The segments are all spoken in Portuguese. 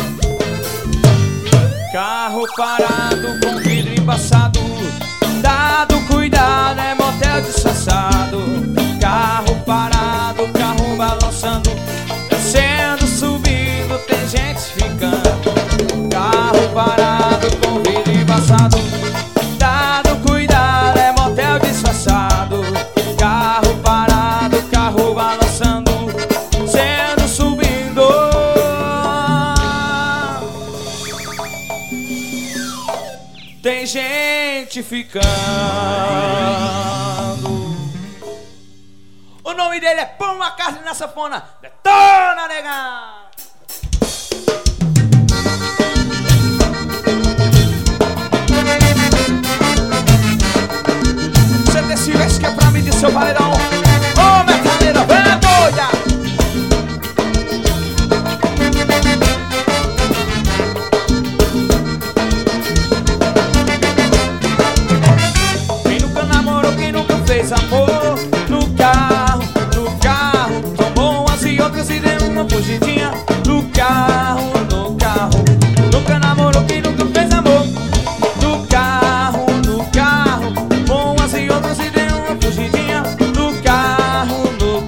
Carro parado com vidro embaçado, dado cuidado é motel disfarçado. Carro parado, carro balançando, descendo, subindo, tem gente ficando. Carro parado com vidro embaçado, dado cuidado é motel disfarçado. Carro parado, carro balançando, descendo, subindo. Tem gente ficando. O nome dele é Paul McCartney na sanfona. Detona, nega! Você decide esse que é pra mim de seu paredão. Ô, metaleira, vem doida! Fez amor no carro, tomou umas e outras e deu uma fugidinha. No carro, nunca namorou quem nunca fez amor. No carro, tomou umas e outras e deu uma fugidinha. No carro,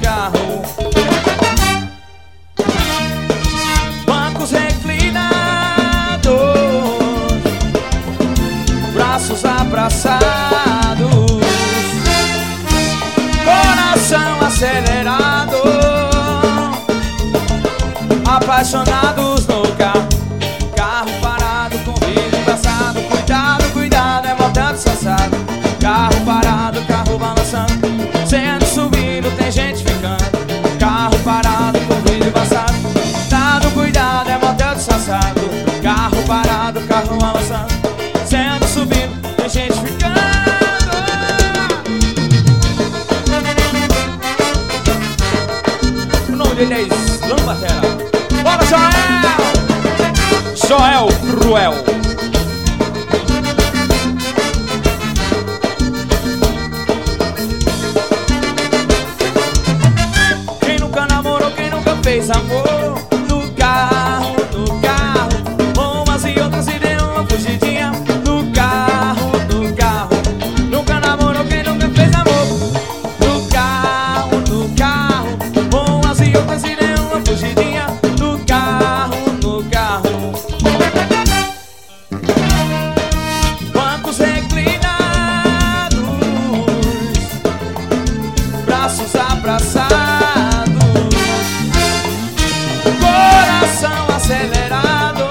bancos reclinados, braços abraçados, coração acelerado, apaixonados no carro. Carro parado com vidro embaçado, cuidado, cuidado, é motel disfarçado. Carro parado, carro balançando, sendo subindo, tem gente ficando. Carro parado com vidro embaçado, cuidado, cuidado, é motel disfarçado. Carro parado, carro balançando, sendo subindo, tem gente ficando. Ele é Slam Batera. Bora, Joel! Joel Cruel. Quem nunca namorou, quem nunca fez amor. No carro, umas e outras e deu uma fugidinha. No carro, nunca namorou, quem nunca fez amor. No carro, umas e outras e deu uma fugidinha. No carro, bancos reclinados, braços abraçados, coração acelerado,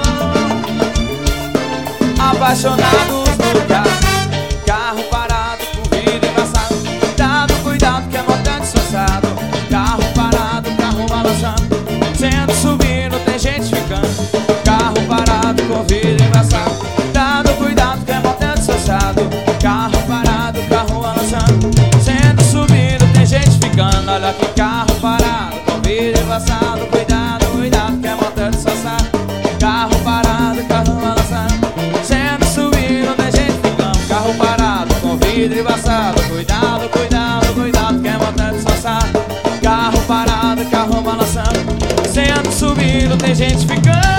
apaixonados no carro. Carro parado com vidro embaçado, cuidado que é motel disfarçado. Carro parado, carro balançando, sendo subindo, tem gente ficando. Carro parado com vidro embaçado, cuidado que é motel disfarçado. Carro parado, carro balançando, sendo subindo, tem gente ficando. Olha que carro parado com vidro embaçado, cuidado, cuidado que é motel disfarçado. Carro parado, carro balançando, sendo subindo, tem gente ficando. Carro parado com vidro embaçado, cuidado, cuidado, cuidado que é motel disfarçado. Carro parado, carro balançando, sendo subindo, tem gente ficando.